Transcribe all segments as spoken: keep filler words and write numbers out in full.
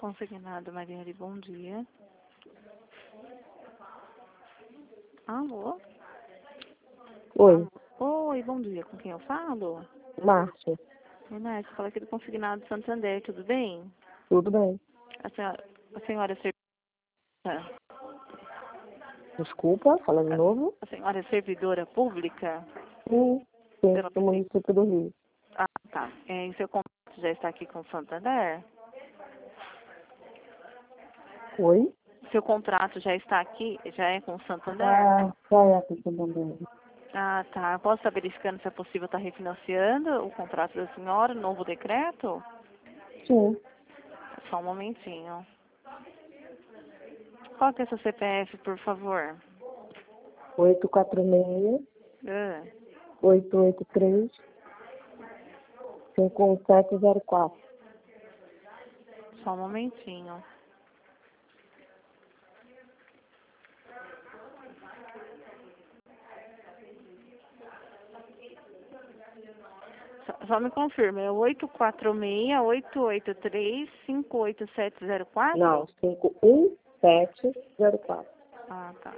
Consignado, Marielle, bom dia. Alô? Oi, Alô? Oi, bom dia. Com quem eu falo? Márcia. Renata, fala aqui do Consignado Santander, tudo bem? Tudo bem? A senhora, a senhora é servidora, Desculpa, fala de novo. a senhora é servidora pública? Sim, sim, Pela do município do Rio. Ah, tá. É, e seu contrato já está aqui com o Santander? Oi? Seu contrato já está aqui, já é com o Santander? Ah, qual é a questão do Ah, tá. Eu posso estar verificando se é possível estar refinanciando o contrato da senhora, novo decreto? Sim, Só um momentinho. Qual que é seu C P F, por favor? oito quatro seis, Ah, oito oito três, cinco um sete zero quatro. só um momentinho. Só, só me confirma, é oito quatro seis, oito oito três, cinco oito sete zero quatro? Não, cinco um sete zero quatro. Ah, tá.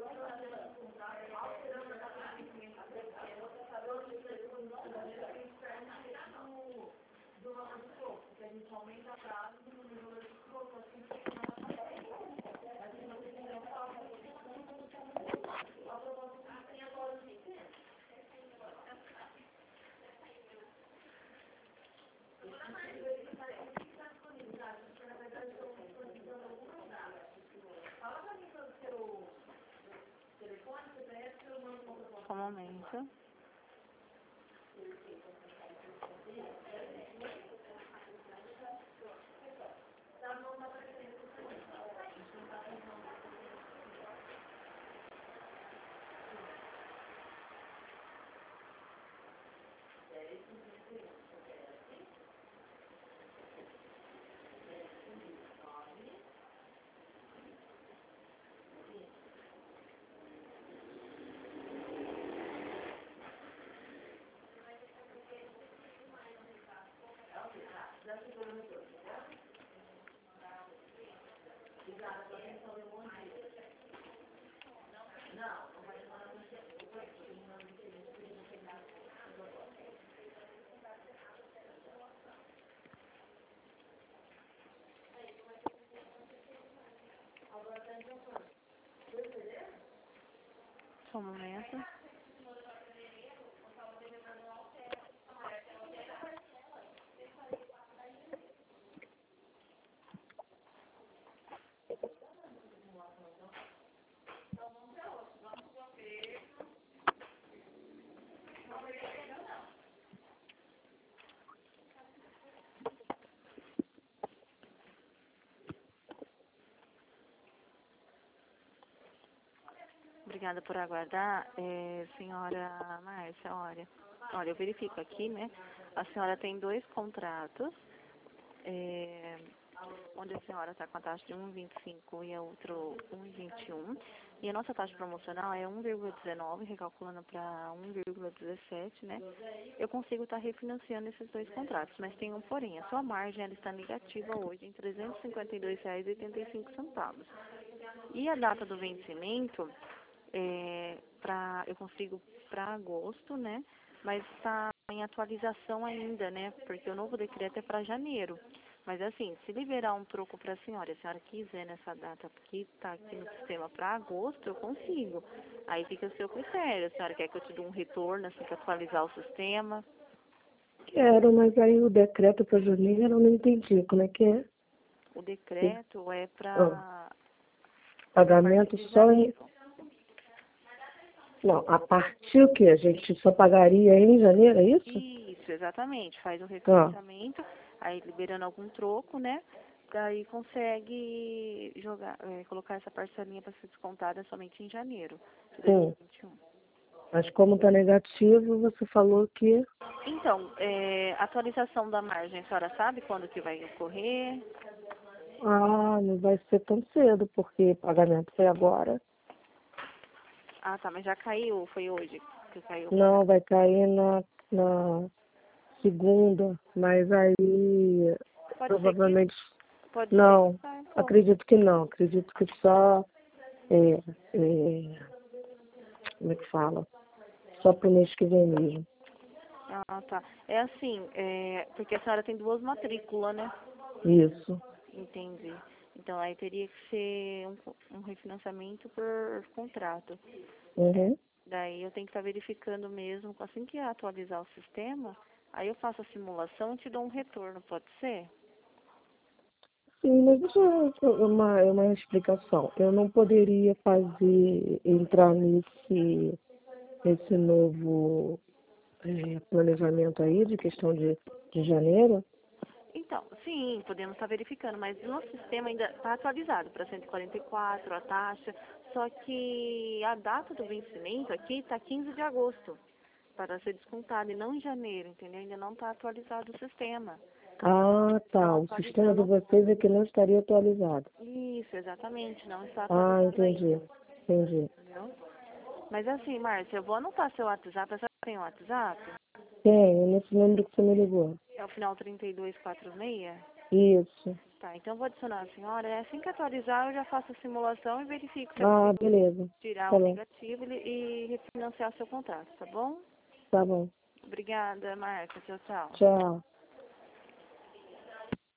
Só um momento. Só um momento. Obrigada por aguardar. É, senhora Márcia, olha, olha, eu verifico aqui, né? A senhora tem dois contratos, é, onde a senhora está com a taxa de um vírgula vinte e cinco e a outro um vírgula vinte e um. E a nossa taxa promocional é um vírgula dezenove, recalculando para um vírgula dezessete, né? Eu consigo estar refinanciando esses dois contratos, mas tem um porém. A sua margem ela está negativa hoje em trezentos e cinquenta e dois reais e oitenta e cinco centavos. E a data do vencimento, é, pra, eu consigo para agosto, né? Mas está em atualização ainda, né? Porque o novo decreto é para janeiro. Mas assim, se liberar um troco para a senhora, se a senhora quiser nessa data que está aqui no sistema para agosto, eu consigo. Aí fica o seu critério. A senhora quer que eu te dê um retorno assim que atualizar o sistema? Quero, mas aí o decreto para janeiro eu não entendi como é que é. O decreto é Ah, para a partir pagamento de só em... janeiro. Não, a partir o quê? A gente só pagaria em janeiro, é isso? Isso, exatamente. Faz o Ah, refinanciamento, aí liberando algum troco, né? Daí consegue jogar, é, colocar essa parcelinha para ser descontada somente em janeiro de sim. dois mil e vinte e um. Mas como está negativo, você falou que... Então, é, atualização da margem, a senhora sabe quando que vai ocorrer? Ah, não vai ser tão cedo, porque o pagamento foi agora. Ah, tá, mas já caiu, foi hoje que caiu o Não, pagamento. vai cair na, na segunda, mas aí Pode ser que provavelmente. Pode Não, ser? Então. acredito que não. Acredito que só, é, é, como é que fala? Só pro mês que vem mesmo. Ah, tá. É assim, é, porque a senhora tem duas matrículas, né? Isso. Entendi. Então aí teria que ser um, um refinanciamento por contrato. É, Uhum. daí eu tenho que estar verificando mesmo, assim que atualizar o sistema, aí eu faço a simulação e te dou um retorno, pode ser? Sim, mas deixa eu uma, uma explicação. Eu não poderia fazer, entrar nesse, nesse novo é, planejamento aí de questão de, de janeiro? Então, sim, podemos estar verificando, mas o nosso sistema ainda está atualizado para cento e quarenta e quatro, a taxa, só que a data do vencimento aqui está quinze de agosto, para ser descontado, e não em janeiro, entendeu? Ainda não está atualizado o sistema. Ah, tá. Estão O sistema de atualizando. vocês é que não estaria atualizado. Isso, exatamente, não está Ah, atualizado entendi. ainda, Entendi. entendeu? Mas assim, Márcia, eu vou anotar seu WhatsApp, a senhora tem o WhatsApp? Tenho, nesse número que você me ligou. É o final trinta e dois quarenta e seis? Isso. Tá, então eu vou adicionar a senhora. É assim que atualizar, eu já faço a simulação e verifico se é Ah, possível beleza. tirar Tá o bom. negativo e e refinanciar seu contrato, tá bom? Tá bom. Obrigada, Marca. Tchau, tchau. Tchau.